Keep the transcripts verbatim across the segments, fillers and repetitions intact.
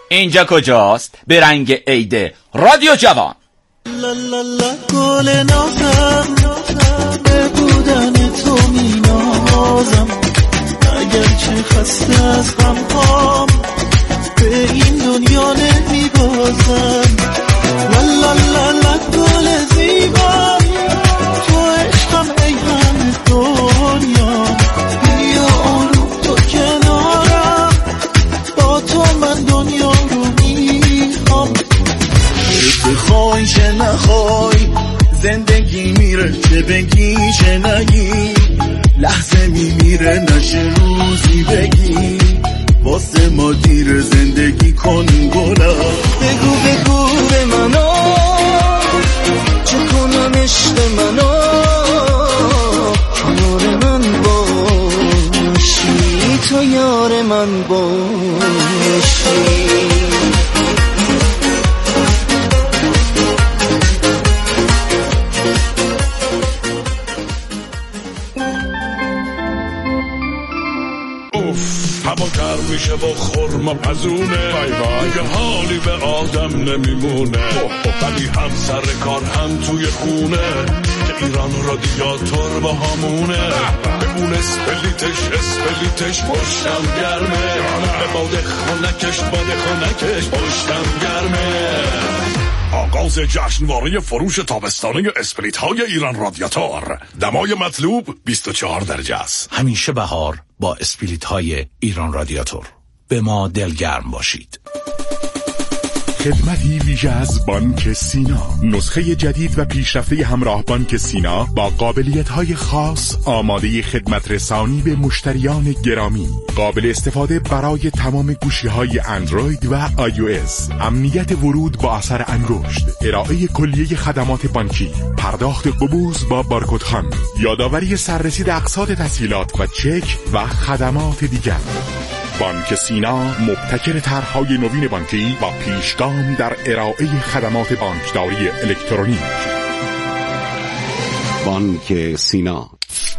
اینجا کجاست؟ به رنگ عیده رادیو جوان. لا لا لا گل نازم به بودن تو می نازم، اگر چه خسته از غم هام به این دنیا نمی بازم. لا لا لا لا گل زیبا تو عشقم ای همه دنیا، بیا آروم تو کنارم، با تو من دنیا رو میخوام. بخوای چه نخوای زندگی میره، چه بگی چه نگی لحظه میمیره، نشه روزی بگی واسه ما دیر زندگی کن گلا. بگو بگو به منو چه کنم عشق منو، کنار من باشی تو یار من باشی. هوا گرم میشه با خورما پزونه، دیگه حالی به آدم نمیمونه، ولی هم سر کار هم توی خونه که ایران رادیاتور با همونه. بمون اسپلیتش اسپلیتش پشتم گرمه، به باده خونکش باده خونکش پشتم گرمه. آغاز جشنواره فروش تابستانه اسپریت های ایران رادیاتور. دمای مطلوب بیست و چهار درجه است. همیشه بهار با اسپریت های ایران رادیاتور. به ما دلگرم باشید. خدمتی ویژه از بانک سینا، نسخه جدید و پیشرفته همراه بانک سینا با قابلیت‌های خاص، آماده خدمت رسانی به مشتریان گرامی، قابل استفاده برای تمام گوشی‌های اندروید و آی او اس، امنیت ورود با اثر انگشت، ارائه کلیه خدمات بانکی، پرداخت قبوز با بارکدخوان، یادآوری سررسید اقساط تسهیلات و چک و خدمات دیگر. بانک سینا مبتکر طرح‌های نوین بانکی و پیشگام در ارائه خدمات بانکداری الکترونیک. بانک سینا.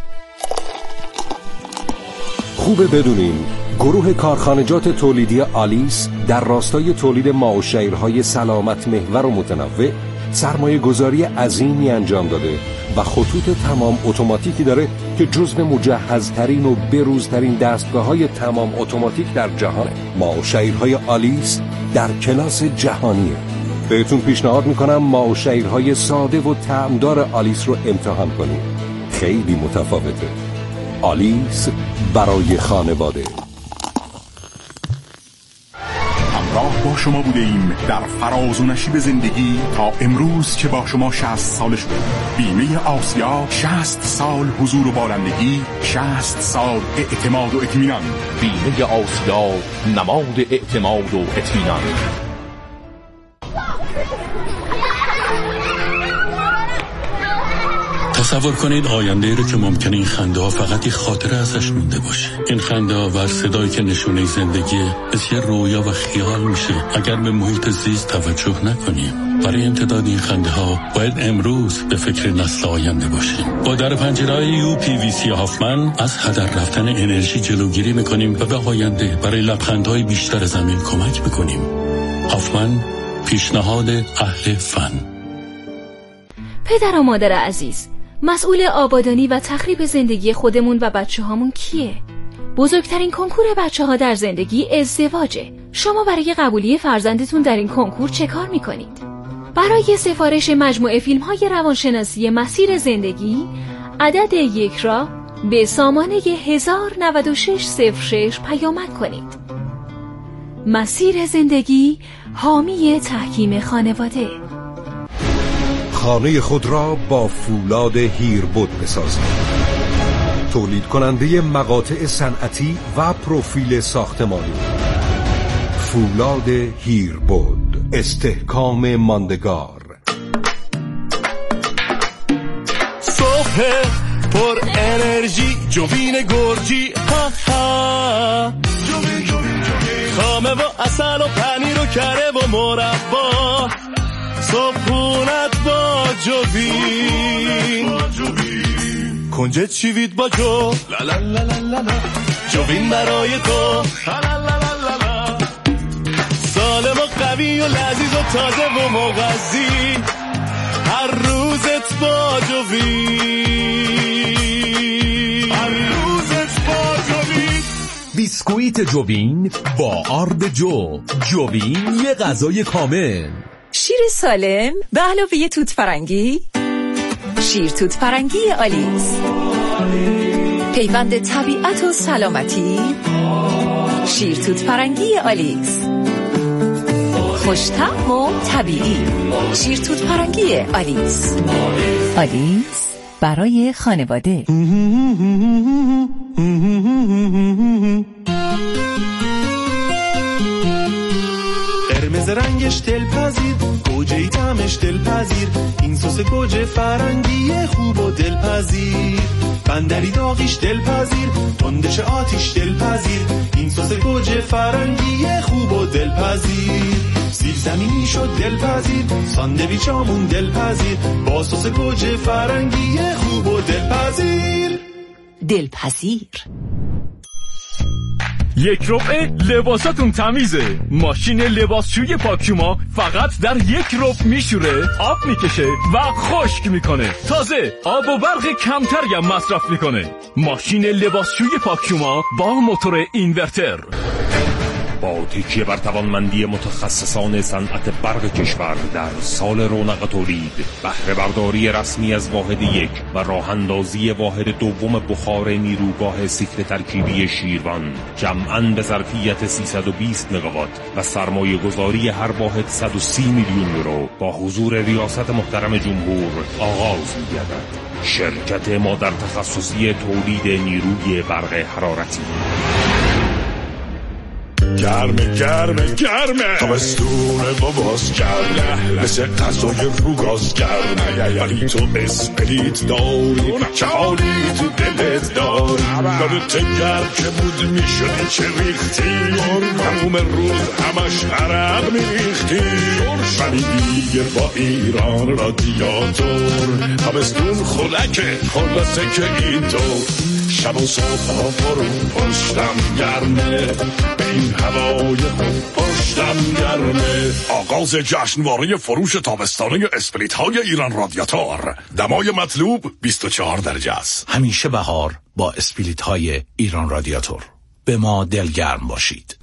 خوبه بدونین گروه کارخانجات تولیدی آلیس در راستای تولید ماء و شیرهای سلامت محور و متنوع سرمایه گذاری عظیمی انجام داده و خطوط تمام اتوماتیکی داره که جزو مجهزترین و بروزترین دستگاه‌های تمام اتوماتیک در جهانه. ماء و شیرهای آلیس در کلاس جهانیه. بهتون پیشنهاد میکنم ماء و شیرهای ساده و طعمدار آلیس رو امتحان کنید. خیلی متفاوته. آلیس برای خانواده. همراه با شما بوده ایم در فراز و نشیب زندگی تا امروز که با شما شصت سال شده. بیمه آسیا، شصت سال حضور و بالندگی، شصت سال اعتماد و اطمینان. بیمه آسیا، نماد اعتماد و اطمینان. تصور کنید آینده رو که ممکنه این خنده ها فقط یک خاطره ازش مونده باشه. این خنده ها و صدایی که نشونه زندگیه مثل یه رویا و خیال میشه اگر به محیط زیست توجه نکنیم. برای امتداد این خنده ها باید امروز به فکر نسل آینده باشیم. با در پنجره‌های یو پی وی سی هافمن از هدر رفتن انرژی جلوگیری میکنیم و به آینده برای لبخندهای بیشتر زمین کمک میکنیم. هافمن، پیشنهاد اهل فن. پدر و مادر عزیز، مسئول آبادانی و تخریب زندگی خودمون و بچه هامون کیه؟ بزرگترین کنکور بچه ها در زندگی ازدواجه. شما برای قبولی فرزندتون در این کنکور چه کار میکنید؟ برای سفارش مجموعه فیلم های روانشناسی مسیر زندگی عدد یک را به سامانه هزار و نود و شش صفر شش پیامک کنید. مسیر زندگی، حامی تحکیم خانواده. خانه خود را با فولاد هیربود بسازید. تولید کننده مقاطع صنعتی و پروفیل ساختمانی. فولاد هیربود، استحکام ماندگار. صبح پر انرژی، جوین گرجی، ها ها. جوین جوین جوین. خامه و عسل و پنیر و کره و مربا. صبحونت با جوین، کنجد چیوید با جو، لا لا لا لا لا، جوین برای تو، لا لا لا لا لا، سال قوی و لذیذ و تازه و مغذی، هر روزت با جوین، هر روزت با جوین. بیسکویت جوین با آرد جو. جوین یه غذای کامل. شیر سالم به علاوه توت فرنگی. شیر توت فرنگی آلیس، پیوند طبیعت و سلامتی. شیر توت فرنگی آلیس، خوش‌طعم و طبیعی. شیر توت فرنگی آلیس. آلیس برای خانواده. قرمز رنگش دلپذیر، گوجه‌ای طعمش دلپذیر، این سس گوجه فرنگی خوب و دلپذیر. بندری داغیش دلپذیر، تندش آتیش دلپذیر، این سس گوجه فرنگی خوب و دلپذیر. سیب زمینی شد دلپذیر، ساندویچامون دلپذیر، با سس گوجه فرنگی خوب و دلپذیر. دلپذیر. یک ربع لباساتون تمیزه. ماشین لباسشوی پاکشوما فقط در یک ربع میشوره، آب میکشه و خشک میکنه. تازه آب و برق کمتری هم مصرف میکنه. ماشین لباسشوی پاکشوما با موتور اینورتر. با تکیه بر توانمندی متخصصان صنعت برق کشور در سال رونق تولید، بهره برداری رسمی از واحد یک و راه اندازی واحد دوم بخار نیروگاه سیکل ترکیبی شیروان، جمعاً به ظرفیت سیصد و بیست مگاوات و سرمایه گذاری هر واحد صد و سی میلیون یورو با حضور ریاست محترم جمهور آغاز می‌گردد. شرکت مادر تخصصی تولید نیروی برق حرارتی. گرمه گرمه گرمه تابستون باباز گرمه، مثل غذای رو گاز گرمه، ولی تو اسپریت داری چه حالی تو دلت داری. یادت گرم که بود میشدی چه ریختی، تموم روز همش عرق میریختی. ولی دیگه با ایران رادیاتور تابستون خلکه، خلاصه که اینطور شب و صبح ها فرو پشتم گرمه، به این هوای خوب پشتم گرمه. آغاز جشنواره فروش تابستانه اسپریت های ایران رادیاتور. دمای مطلوب بیست و چهار درجه است. همیشه بهار با اسپریت های ایران رادیاتور. به ما دلگرم باشید.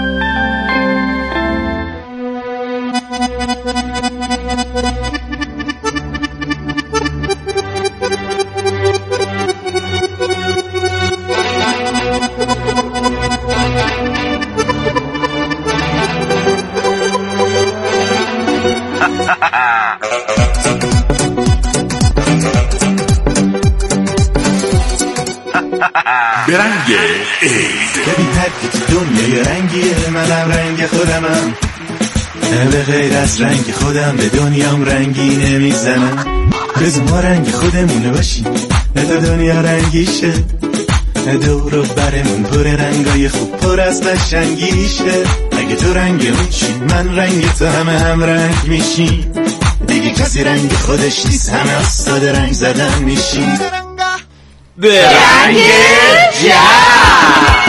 برنگ عید. ببین هر که تو دنیای رنگیه، منم رنگ خودمم، به غیر از رنگ خودم به دنیام رنگی نمیزنم. بذار ما رنگ خودمونه باشیم تا دنیا رنگیشه، دور و برمون پر رنگای خوب پر از قشنگیشه. اگه تو رنگ اون چی من رنگ تو، همه هم رنگ میشیم دیگه. کسی رنگ خودش نیست، همه استاد رنگ زدن میشیم. برنگ جشن.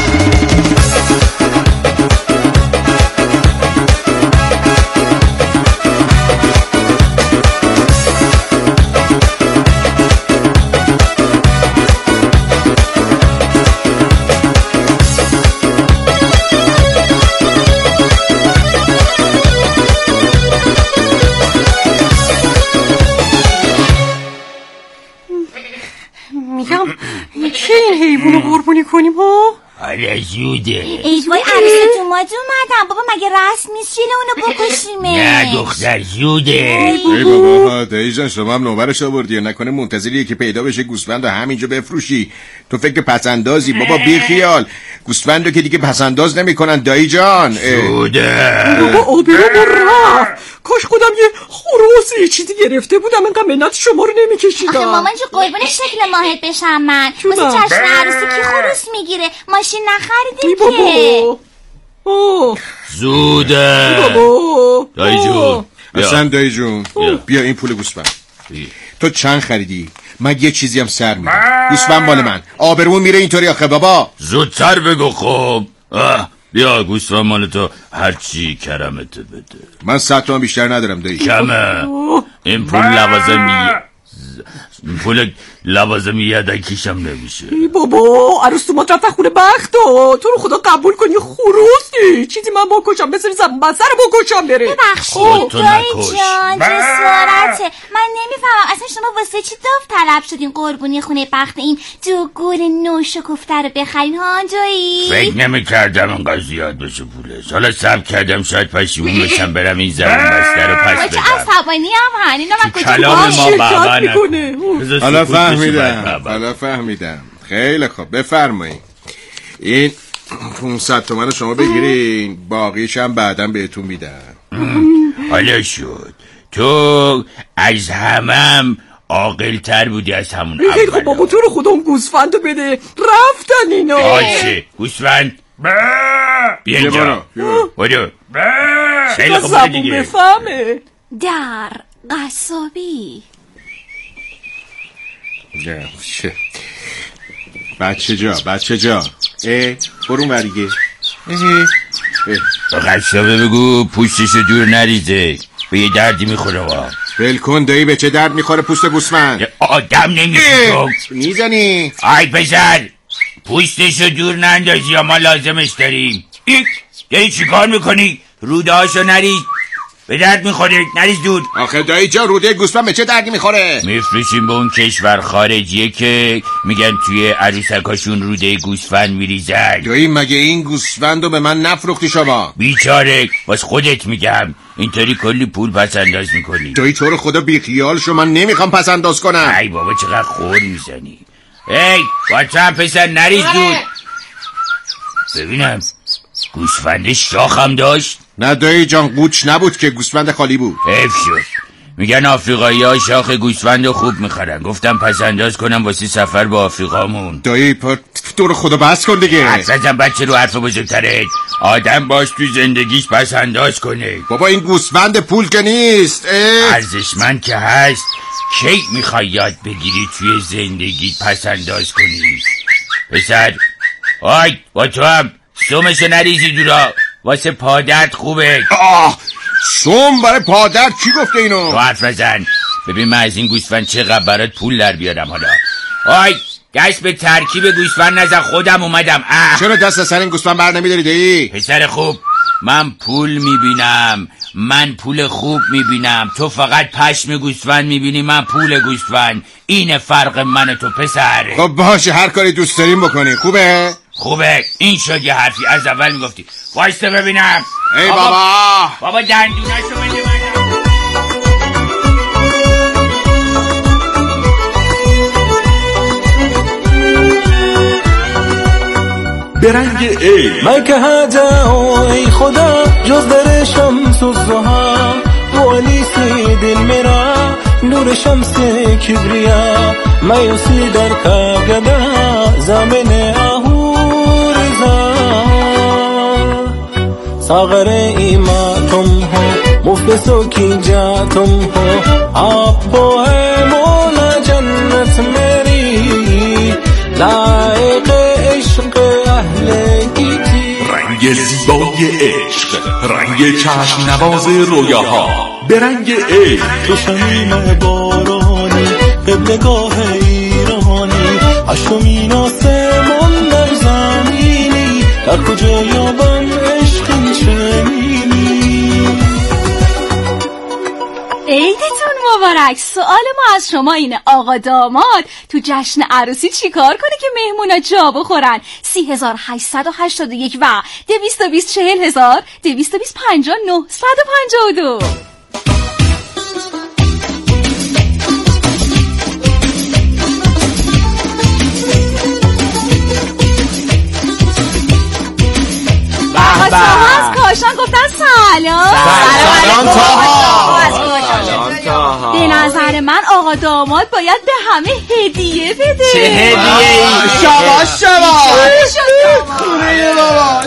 چه این حیوانو قربونی کنیم ها؟ حالا زوده. ای وای عروس اومد اومدم. بابا مگه رسم نیست شیله اونو بکشیمه؟ نه دختر زوده. ای بابا دایی جان شما هم نوبرش آوردی، نکنه منتظریه که پیدا بشه گوسفند و همینجا بفروشی؟ تو فکر پسندازی؟ بابا بی خیال، گوسفندو که دیگه پسنداز نمیکنن دایی جان. زوده. بابا آبرو رفت. کاش خودم یه خروس یه چیزی گرفته بودم، انقدر منت شما رو نمیکشیدم. آخه مامان جو قربون شکل ماهت بشم من. واسه جشن عروسی کی خروس میگیره؟ ماشین نخریدیم که. بابا زوده. بابا دایی جون اصلا دایی جون بیا این پول گوسفند. تو چند خریدی؟ من یه چیزی هم سر میدم. گوسفند مال من، آبرومون میره اینطوری آخه بابا. زودتر بگو خب. بیا گوسفند مال تو هرچی کرمت بده. من صد تومن بیشتر ندارم دایی. کمه. این پول لوازمی این پول لوازمی یدکیشم نمیشه. ای بابا عروس تو ما رفت خونه بخت ها. تو رو خدا قبول کنی خروسی چیزی من بکشم بسری زبون بسر بکشم بره. ببخشید دایی جان جسارته. من نمیفهمم اصلا شما واسه چی داوطلب شدین قربونی خونه بخت این دو گل نوشکفته رو بخرین ها دایی؟ فکر نمی‌کردم انقدر زیاد بشه پولش. حالا صبر کردم شاید پشیمون بشم برم این زبون بسته رو پس بدم. چه عصبانی هم هن اینا من کجا کلام ما بابا نکنه. حالا فهمیدم حالا فهمیدم خیلی خوب بفرمایید. این پونصد تومن رو شما بگیرین باقیش هم بعدم بهتون میدم. حالا شد تو از همم عاقل تر بودی از همون اول. خیلی خوب بابا تو رو خدا اون گوسفندو بده رفتن اینا. آچه گوسفند بیا اینجا بودو خیلی خوب دیگه بفهمه. در قصابی چه بچه جا بچه جا اه برون بریگه با قصابه بگو پوستشو دور نریزه به یه دردی میخوره وا. بلکن دایی به چه درد میخوره پوست گوسفند؟ آدم نمیخوره میزنی آی پسر پوستشو دور نندازی یا ما لازمش داریم. دایی چی کار میکنی؟ روده هاشو نریز به درد میخوره نریز دور. آخه دایی جا روده گوسفند به چه دردی میخوره؟ میفروشیم به اون کشور خارجیه که میگن توی عروسکاشون روده گوسفند میریزن. دایی مگه این گوسفندو به من نفروختی شما؟ بیچاره باز خودت میگم اینطوری کلی پول پس انداز میکنی. دایی تو رو خدا بیخیال شو من نمیخوام پس انداز کنم. ای بابا چقدر خور میزنی. ای بچه هم پسر نریز دور. ببینم گوسفند شاخم داشت؟ نه دایی جان قوچ نبود که گوسفند خالی بود. حیف شد. میگن آفریقایی ها شاخ گوسفند خوب میخرن. گفتم پس انداز کنم واسه سفر با آفریقامون. دایی پر تو رو خدا بس کن دیگه. اصلا بچه رو حرف بزرگتره آدم باش تو زندگیش پس انداز کنه. بابا این گوسفند پول که نیست. ارزشمند که هست. کی میخوای یاد بگیری توی زندگی پس انداز کنی؟ پسر آی با تو هم سومشو نریزی دورا واسه پادرد خوبه. آه سوم برای پادرد کی گفته اینو؟ تو حرف نزن. ببین من از این گوسفند چقدر برات پول در بیارم. حالا آی دست به ترکیب گوسفند نزن خودم اومدم. اه. چرا دست از سر این گوسفند بر نمیداری دایی؟ پسر خوب من پول میبینم. من پول خوب میبینم. تو فقط پشم گوسفند میبینی من پول گوسفند. این فرق من و تو پسر. خب باشه هر کاری دوست داریم بکنی. خوبه؟ خوبه. این شد یه حرفی از اول میگفتی. وایسته ببینم. ای بابا بابا, بابا دندوناشو بده من. برنگ ای من که هده ای خدا جز در شمس و زها و انیسی دل میرا نور شمس کبریا مایوسی در کاغدا زمین آهور زا ساغر ایما تم ہو مفلسوں کی جا تم ہو آپ وہ ہے مولا جنت میری لائق عشق اهل گیتی. رنگ زیبای عشق رنگ چشم نواز رویاها برنگ عشق تو شمیم بارانی قبلگاه ایرانی هشتمین آسمان در زمینی در کجا یابم عشق چنینی. عیدتون مبارک. سوال ما از شما اینه آقا داماد تو جشن عروسی چی کار کنه که مهمونا جا بخورن؟ سی هزار هشتصد و هشتاد و یک و دویست و بیست چهل هزار دویست و بیست پنجاه نه صد و پنجاه و دو. آقا تاها از کاشان گفتن سلام. سلام تاها. به نظر من آقا داماد باید به همه هدیه بده. چه هدیه ای؟ شباش شباش خونه باباش.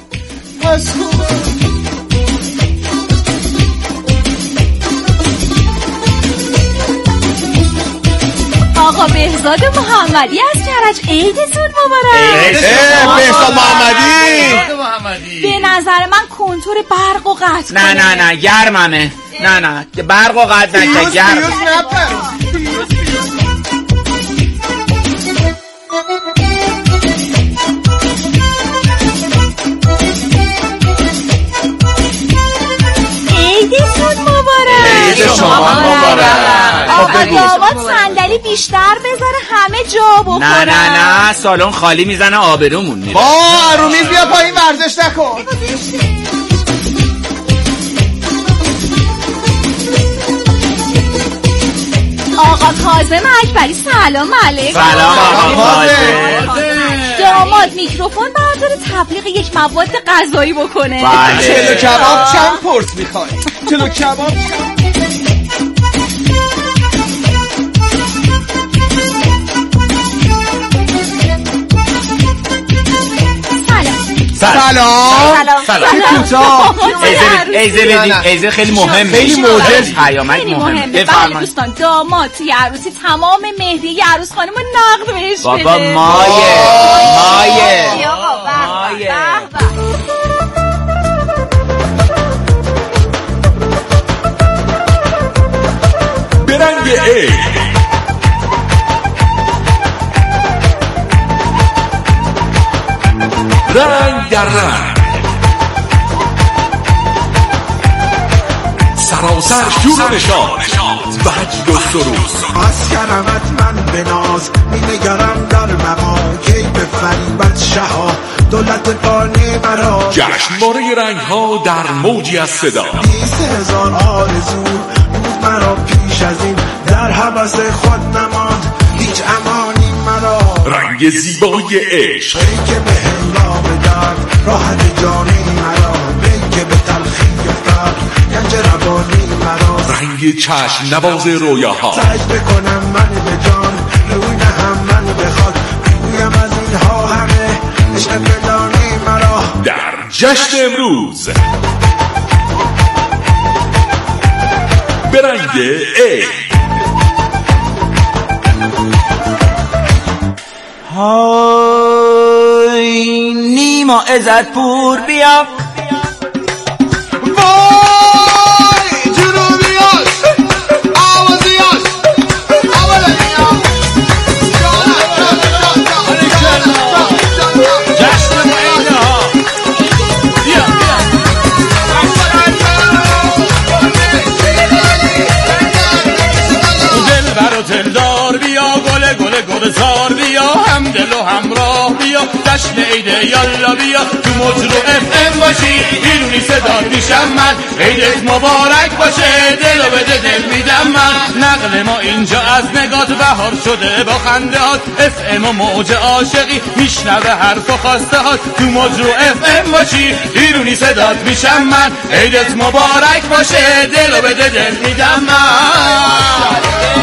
آقا بهزاد محمدی از کرج عیدتون مبارک. بهزاد محمدی اومدی؟ به نظر من کنتور برق و قطع نه نه نه گرممه. نه نه برق و قطع نکن گرم. عیدتون مبارک. عید شما مبارک. آقا داماد صندلی بیشتر بذاره همه جا بخورن. نه نه نه سالن خالی میزنه آبرومون میره. با آرومیز بیا پایین ورزش نکن. آقا کاظم اکبری سلام علیکم. سلام آقا کاظم. داماد میکروفون برداره تبلیغ یک مواد غذایی بکنه. بله. چلو کباب چند پرس میخوای؟ چلو کباب چند؟ سلام سلام سلام. ایزه ایزه خیلی مهمه، خیلی موجز پیامک مهمه. بله دوستان داماد توی عروسی تمام مهریه عروس خانم رو نقد بهش بده. بابا مایه مایه مایه. برنگ عید رنگ در رنگ سراسر شور و نشاط وجد و سرود از کرمت من به ناز می نگرم در مقام کی به فریبت شها دولت بانی مرا جشنواره رنگ ها در موجی از صدا بیست هزار آرزو بود مرا پیش از این در حبس خود نماند هیچ امانی مرا رنگ زیبای عشق ای که به هنگام درد راحت جانی مرا ای که به تلخی فرد گنج روانی مرا رنگ چشم نواز رویاها سجده کنم من به جان روی نهم من بخواد بگویم از اینها همه عشق فلانی مرا در جشن امروز برنگ عید. های نیما عزت پور بیا وای جنوبیاش آوازیاش آوازیاش جشن عید ها بیا دل بر و دلدار بیا گل گل گل زار بیا هم دل و همراه بیا جشن عید یالا بیا تو مجرو اف ام باشی بیرونی صدا میشم من عیدت مبارک باشه دل و بده دل میدم من نقل ما اینجا از نگات بهار شده با خنده هات اف ام و موج عاشقی میشنوه حرف و خواسته هات تو مجرو اف ام باشی بیرونی صدات میشم من عیدت مبارک باشه دل و بده دل میدم من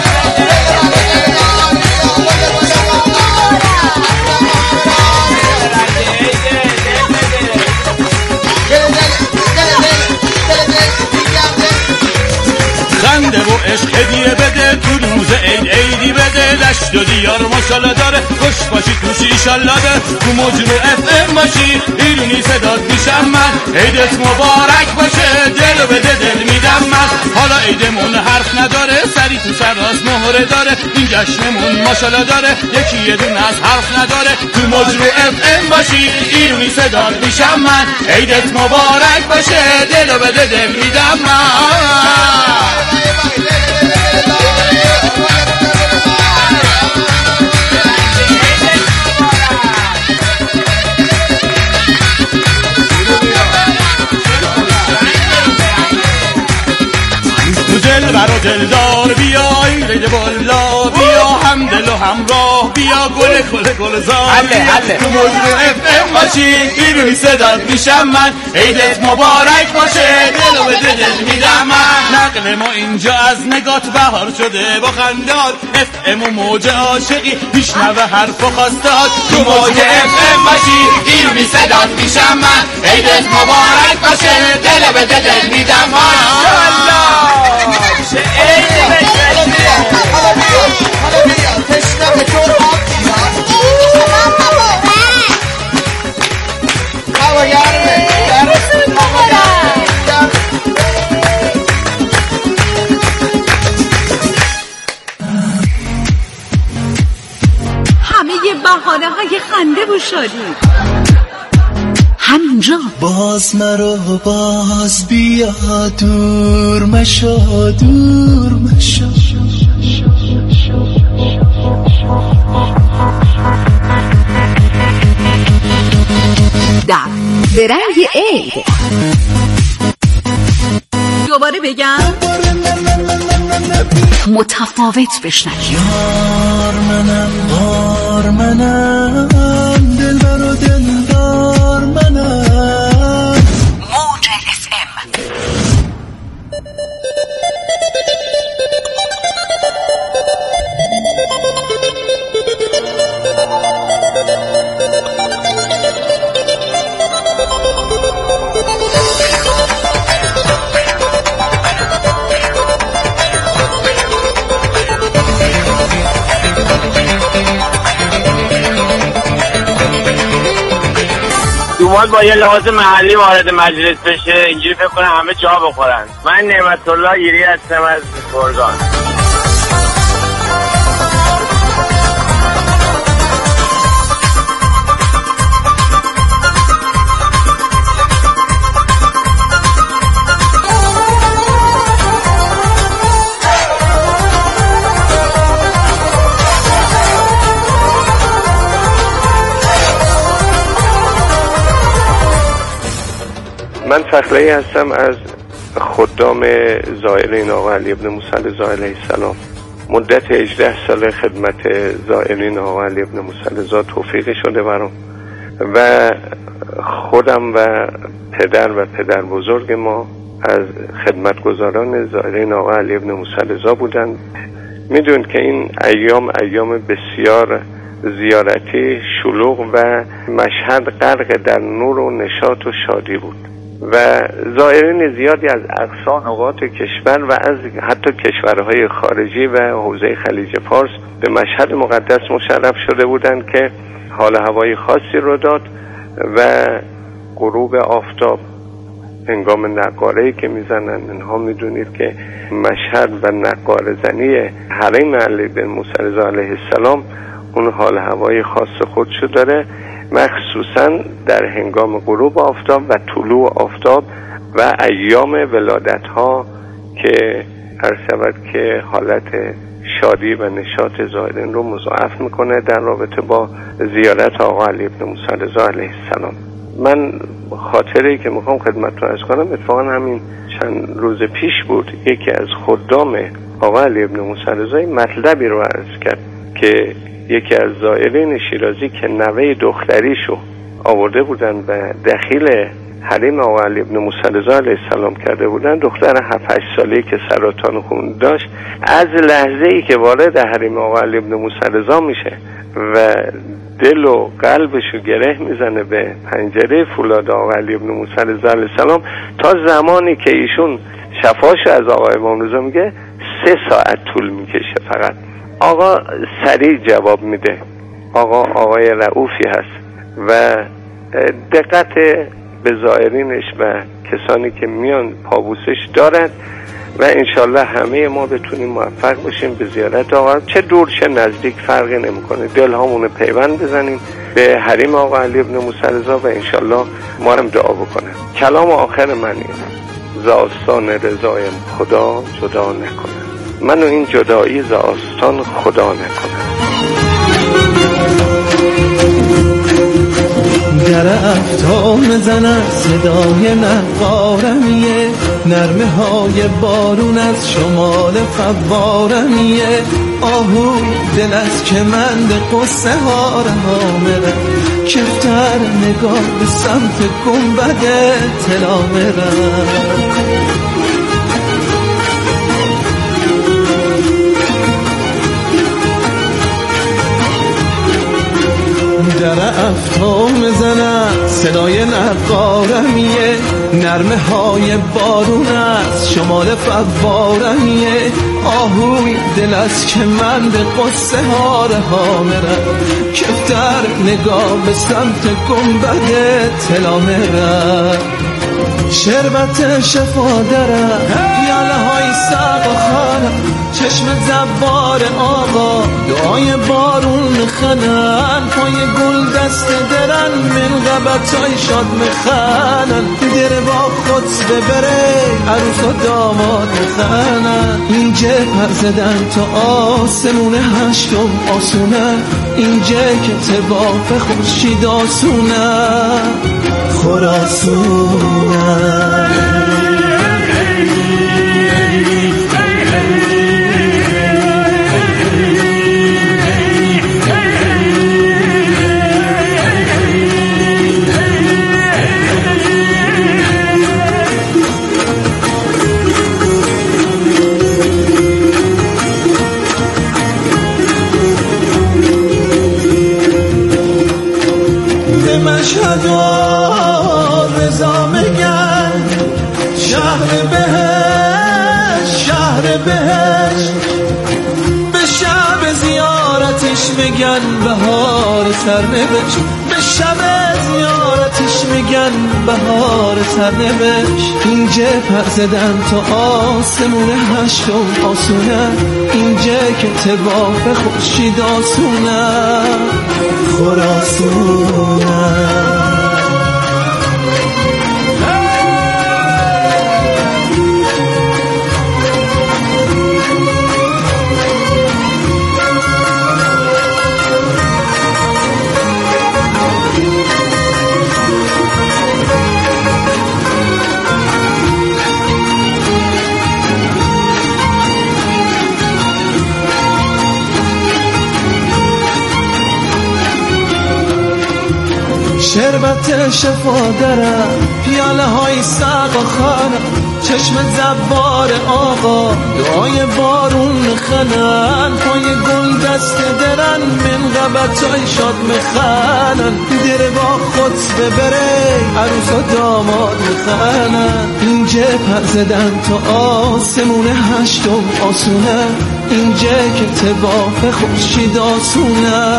خنده و عشق هدیه بده تو روز عید عیدی بده دشت و دیار ماشالله داره خوش باشی توش ایشالله ده تو مجرو اف ام باشی بیرونی صدات میشم من عیدت مبارک باشه دل و بده دل میدم من حالا عیدمون حرف نداره سری تو سر راست مهره داره این جشنمون ماشالله داره یکی یه دونه از حرف نداره تو مجرو اف ام باشی بیرونی صدات میشم من عیدت مبارک باشه دل و بده دل میدم من دل برا دلدار بیا این رید بالا بیا هم دل و همراه بیا گل گل گل زار تو مجرو اف ام باشی بیرونی صدات میشم من عیدت مبارک باشه دل و به دل میدم من نقل ما اینجا از نگات بهار شده با خندات اف ام و موج عاشقی میشنوه حرف و خواستات تو موج اف ام باشی بیرونی صدات میشم من عیدت مبارک باشه دل و به دل میدم من چه عیدی بشه هوا گرمه شادی همینجا. باز مرا باز بیا دور مشا دور مشا در برنگ عید. دوباره بگم متفاوت بشنوید. یار منم بار منم دلبر و دلدار منم. موج اف ام. دوماد با یه لحاظ محلی وارد مجلس بشه اینجوری فکر کنم همه جا بخورن. من نعمت الله ایری هستم از گرگان. من فخری هستم از خدام زائرین آقا علی ابن موسی علیه السلام. مدت هجده سال خدمت زائرین آقا علی ابن موسی توفیق شده برام و خودم و پدر و پدر بزرگ ما از خدمتگزاران زائرین آقا علی ابن موسی بودند. میدون که این ایام ایام بسیار زیارتی شلوغ و مشهد غرق در نور و نشاط و شادی بود و زائرین زیادی از اقصا نقاط کشور و از حتی کشورهای خارجی و حوزه خلیج فارس به مشهد مقدس مشرف شده بودند که حال هوای خاصی رو داد و غروب آفتاب هنگام نقاره‌ای که میزنن. اینها میدونید که مشهد و نقاره زنی حریم علی بن موسی علیه السلام اون حال هوای خاص خودشو داره، مخصوصا در هنگام غروب آفتاب و طلوع آفتاب و ایام ولادت ها که هر شود که حالت شادی و نشاط زائرین رو مضاعف میکنه در رابطه با زیارت آقا علی بن موسی علیه السلام. من خاطری که میخوام خدمت رو عرض کنم اتفاقا همین چند روز پیش بود. یکی از خدام آقا علی بن موسی علیه مطلبی رو عرض کرد که یکی از زائرین شیرازی که نوه دختریشو آورده بودن و دخیل حریم آقا علی بن موسی علیه السلام کرده بودن، دختر هفت هشت ساله‌ای که سرطان خون داشت، از لحظه‌ای که وارد حریم آقا علی بن موسی علیه میشه و دل و قلبشو گره میزنه به پنجره فولاد آقا علی بن موسی علیه السلام تا زمانی که ایشون شفاشو از آقا امام رضا میگه سه ساعت طول میکشه فقط. آقا سریع جواب میده. آقا آقای رؤوفی هست و دقت به زائرینش و کسانی که میان پابوسش دارند و انشالله همه ما بتونیم موفق باشیم به زیارت آقا، چه دور چه نزدیک فرقی نمیکنه، دل هامونو پیوند بزنیم به حریم آقا علی بن موسی و انشالله ما هم دعا بکنه. کلام آخر من اینه: ز آستان رضای خدا جدا نکنه، منو این جدایی ز آستان خدا نکنه. در افتام زنه صدای نقارمیه، نرمه های بارون از شمال فوارمیه، آهوی دل از کمند قصه ها رها مره، کفتر نگاه به سمت گنبد طلا مره. در افتام زنه صدای نقارمیه، نرمه های بارون از شمال فوارمیه، آهوی دل از کمند قصه ها رها مره، کفتر نگاه به سمت گنبد طلا مره. شربت شفا دارم پیاله های سقا خانم چشم زبار آقا دعای بارون خنن پای گل دست درن من غبت های شاد مخنن در با خود ببره عروس و داماد مخنن اینجا پر زدن تا آسمون هشتم آسونه اینجا که تباف خورشید آسونه خراسونه مشهد و رضا میگن شهر بهشت شهر بهشت به شب زیارتش میگن بهار سرنوشت به شب زیارتش میگن بهار سرنوشت اینجا پر زدن تا آسمون هشتم آسونه اینجا که تباف خورشید آسونه خراسونه شربت شفا دارم پیاله های سقا خانم چشم زبار آقا دعای بارون خنن پای گل دست درن من غبت های شاد مخنن در با خود ببره عروس و داماد مخنن اینجا پر زدن تا آسمون هشتم آسونه اینجا که تباف خورشید آسونه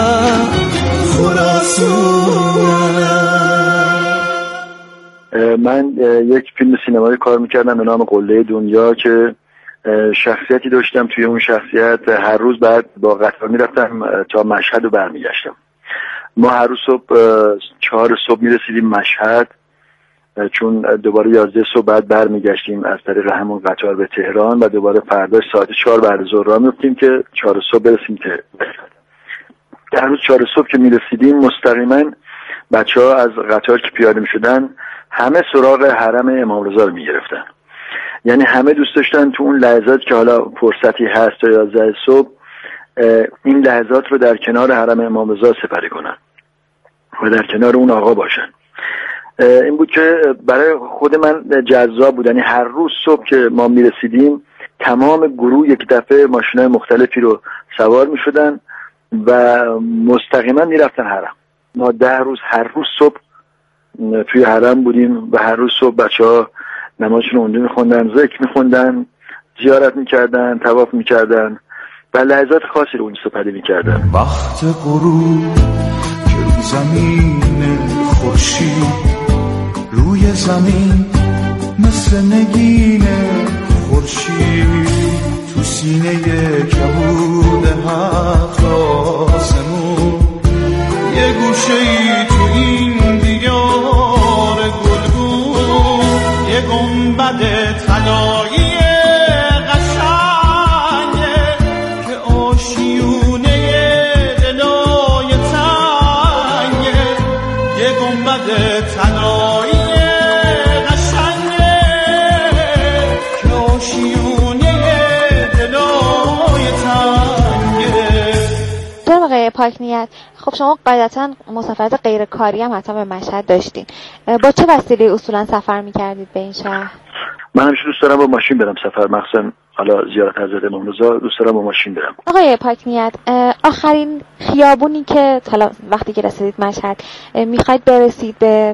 من یک فیلم سینمایی کار میکردم به نام قله دنیا که شخصیتی داشتم. توی اون شخصیت هر روز بعد با قطار میرفتم تا مشهد و برمیگشتم. ما هر روز صبح چهار صبح میرسیدیم مشهد چون دوباره یازده صبح بعد برمیگشتیم از طریق همون قطار به تهران و دوباره فرداش ساعت چهار بعد ظهر راه میفتیم که چهار صبح برسیم تهران. در روز چهار صبح که میرسیدیم مستقیما بچه ها از قطار که پیاده میشدن همه سراغ حرم امام رضا رو میگرفتن. یعنی همه دوست داشتن تو اون لحظات که حالا فرصتی هست تا یازده صبح این لحظات رو در کنار حرم امام رضا سپری کنن و در کنار اون آقا باشن. این بود که برای خود من جذاب بود. یعنی هر روز صبح که ما میرسیدیم تمام گروه یک دفعه ماشینای مختلفی رو سوار میشدن و مستقیما میرفتن حرم. ما ده روز هر روز صبح توی حرم بودیم و هر روز صبح بچه ها نمازشون اونجا میخوندن، ذکر میخوندن، زیارت میکردن، طواف میکردن و لحظات خاصی رو اونجا سپری میکردن. وقت غروب که رو زمین خورشید روی زمین مثل نگین خورشید تو سینه کبود هفت آسمون یه گوشه ای تو این دیار گلگون یه گنبد طلایی قشنگه که آشیونه دلای تنگه یه گنبد طلایی قشنگه که آشیونه دلای تنگه. جناب آقای پاکنیت، خب شما قاعدتا مسافرت غیر کاری هم حتما به مشهد داشتین. با چه وسیله اصولا سفر میکردید به این شهر؟ من همیشه دوست دارم با ماشین برم سفر، مخصوصا حالا زیارت حضرت امام رضا دوست دارم با ماشین برم. آقای پاکنیت، آخرین خیابونی که حالا وقتی که رسیدید مشهد میخواید برسید به